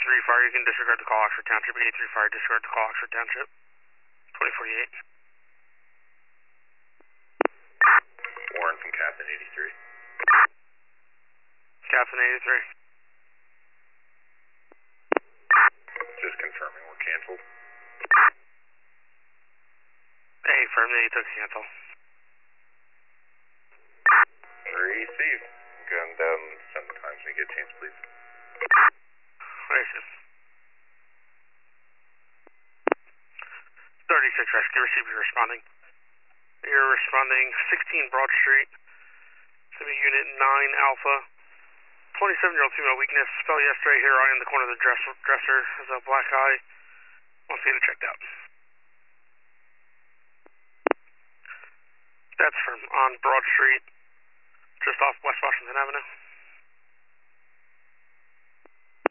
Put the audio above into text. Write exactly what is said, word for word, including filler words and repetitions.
eighty-three Fire, you can disregard the call, Oxford Township. eighty-three Fire, disregard the call, Oxford Township. twenty forty-eight. Warren from Captain eighty-three. Captain eighty-three. Just confirming we're canceled. Hey, firm that you took cancel. Receive. Gun down seven times when you get a chance, please. Racist. thirty-six Rescue, receive, you're responding. You're responding sixteen Broad Street. It's going to be Unit nine Alpha. twenty-seven-year-old female weakness. Fell yesterday here right in the corner of the dress, dresser. Has a black eye. Wants to get it checked out. That's from on Broad Street, just off West Washington Avenue.